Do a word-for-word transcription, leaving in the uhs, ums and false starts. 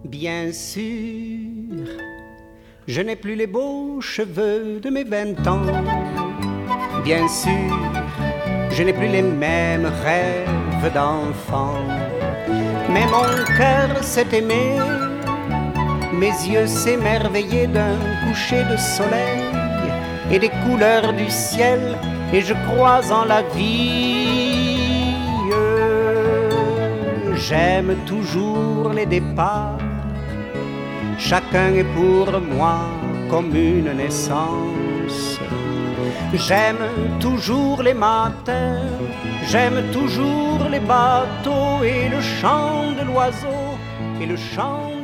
Bien sûr, je n'ai plus les beaux cheveux de mes vingt ans. Bien sûr, je n'ai plus les mêmes rêves d'enfant. Mais mon cœur s'est aimé, mes yeux s'émerveillaient d'un coucher de soleil et des couleurs du ciel, et je crois en la vie. J'aime toujours les départs, chacun est pour moi comme une naissance. J'aime toujours les matins, j'aime toujours les bateaux et le chant de l'oiseau et le chant